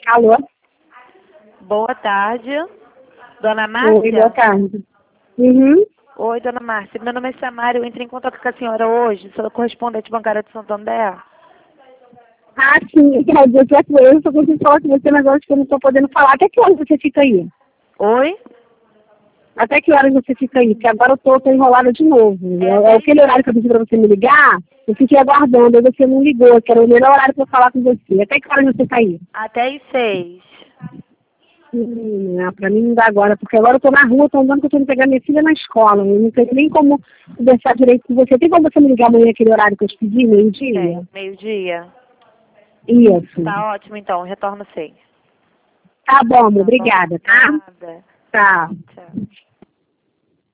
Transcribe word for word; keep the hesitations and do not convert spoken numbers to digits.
Alô? Boa tarde, dona Márcia? Oi, boa tarde. Uhum. Oi, dona Márcia. Meu nome é Samara, eu entrei em contato com a senhora hoje, sou correspondente bancária de Santander. Ah, sim, quer dizer que é com eu, só consigo falar com você, mas acho que eu não estou podendo falar. Até que horas você fica aí? Oi? Até que horas você fica aí? Porque agora eu tô, tô enrolada de novo. É, É, é dez aquele horário que eu pedi pra você me ligar, eu fiquei aguardando, aí você não ligou, que era o melhor horário pra eu falar com você. Até que horas você tá aí? Até às seis. Hum, não, pra mim não dá agora, porque agora eu tô na rua, tô andando que eu tô indo pegar minha filha na escola. Eu não tenho nem como conversar direito com você. Tem como você me ligar amanhã aquele horário que eu te pedi, meio-dia? Tem, meio-dia. Isso. Tá ótimo, então, retorno seis. Tá bom, amor, Tá bom? obrigada, tá? Nada. Tá. Tchau.